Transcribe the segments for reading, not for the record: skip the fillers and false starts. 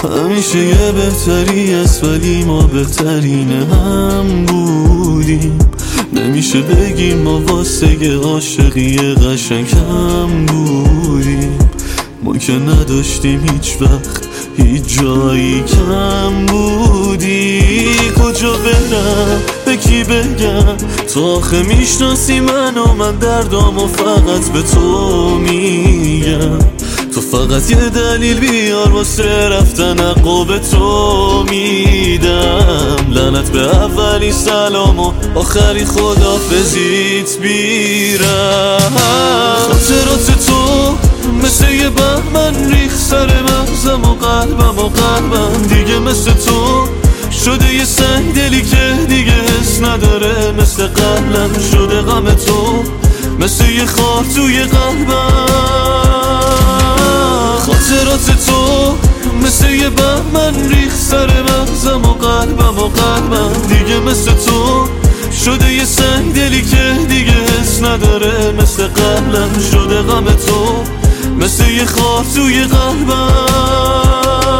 همیشه یه بهتری است ولی ما بهترین هم بودیم. نمیشه بگیم ما واسه عاشقی قشنگ هم بودیم. ما که نداشتیم هیچ وقت هیچ جایی کم بودی. کجا برم به کی بگم تو آخه میشناسی من دردامو فقط به تو میگم. تو فقط یه دلیل بیار واسه رفتن حقو به تو میدم. لعنت به اولی سلام و آخری خدافزیت بیرم. خاطرات تو مثل یه بهمن ریخ سر مغزم و قلبم دیگه مثل تو شده یه سنگ دلی که دیگه حس نداره. مثل قبلم شده غم تو مثل یه خار توی قلبم. خاطرات تو مثل یه بهمن ریخ سر مغزم و قلبم دیگه مثل تو شده یه سنگ دلی که دیگه حس نداره. مثل قبلم شده غم تو مثل یه خار توی قلبم.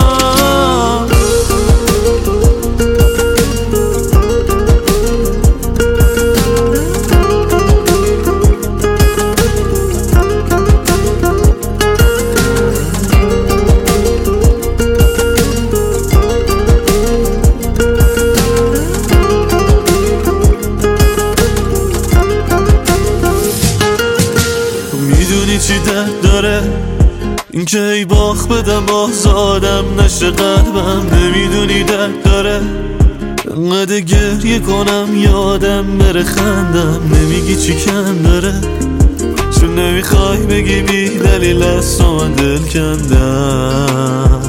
میدونی چی درد داره این که ای باخ بدم آزادم نشه قلبم. نمیدونی درد داره انقدر گریه کنم یادم بره خندم. نمیگی چی کم داره چون نمیخوای بگی بی دلیل است و من دل کندم.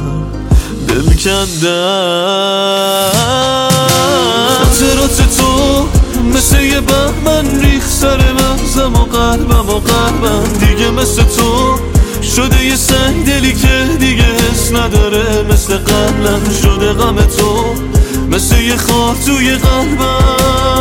خاطرات تو مثل یه بهمن ریخ سر مغزم و قلبم دیگه مثل تو شده یه سنگ دلی که دیگه حس نداره. مثل قبلم شده غم تو مثل یه خار توی قلبم.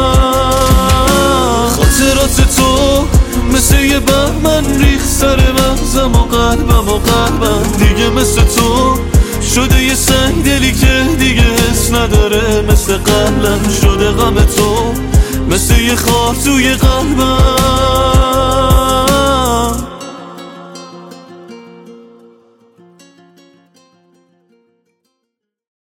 خاطرات تو مثل یه بهمن ریخ سر مغزم و قلبم دیگه مثل تو شده یه سنگ دلی که دیگه حس نداره. مثل قبلم شده غم تو مثل یه خار توی قلبم.